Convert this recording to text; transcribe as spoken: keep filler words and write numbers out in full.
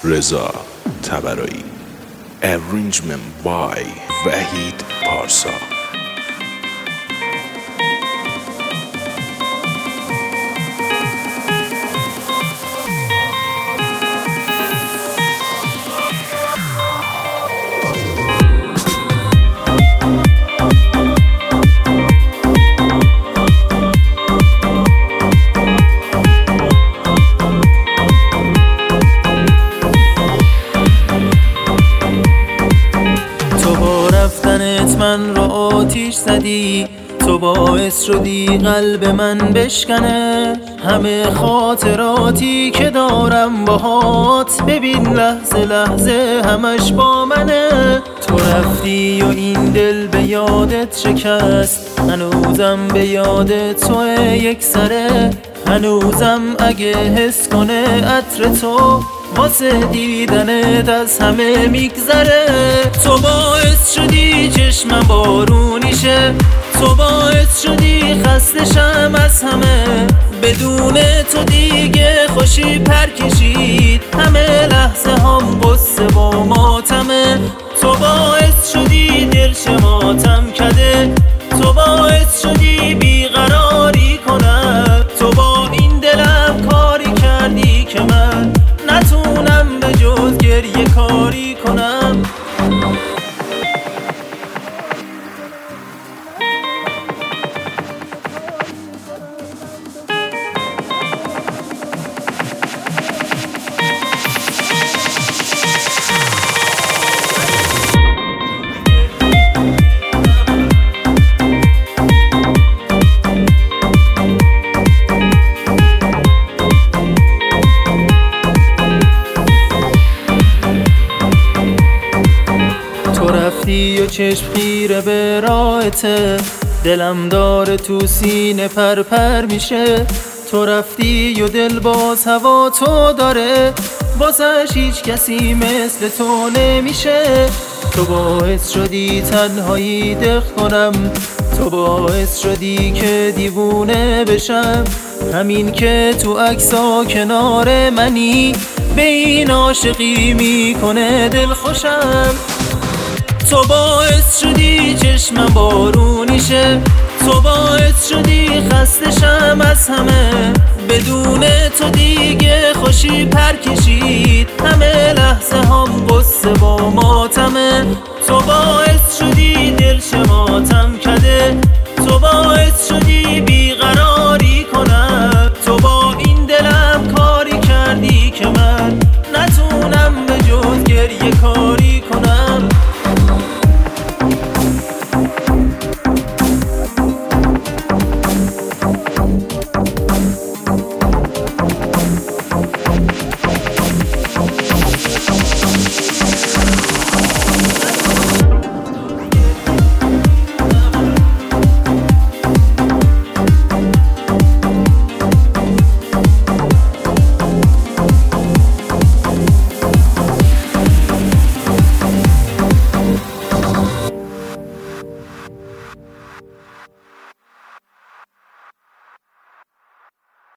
رضا طبرایی. Arrangement by وحید پارسا. من رو آتیش زدی، تو باعث شدی قلب من بشکنه. همه خاطراتی که دارم باهات ببین لحظه لحظه همش با منه. تو رفتی و این دل به یادت شکست، هنوزم به یاد تو یک سره. هنوزم اگه حس کنه عطر تو واسه دیدنت از همه میگذره. تو باعث شدی چشمم بارونی شه، تو باعث شدی خسته شم از همه. بدون تو دیگه خوشی پر کشید، همه لحظه هم قصه با ماتمه. تو باعث شدی دل شماتم کده، تو باعث شدی بیقراری کنم. تو با این دلم کاری کردی که من نتونم به جز گریه کاری کنم. رفتی و چشم خیره به راهته، دلم داره تو سینه پر پر میشه. تو رفتی و دل باز هوا تو داره، واسش هیچ کسی مثل تو نمیشه. تو باعث شدی تنهایی دق کنم، تو باعث شدی که دیوونه بشم. همین که تو عکسا کنار منی به این عاشقی میکنه دل خوشم. تو باعث شدی چشمم بارونی شه، تو باعث شدی خسته شم از همه. بدون تو دیگه خوشی پر کشید، همه لحظه هم قصه با ماتمه. تو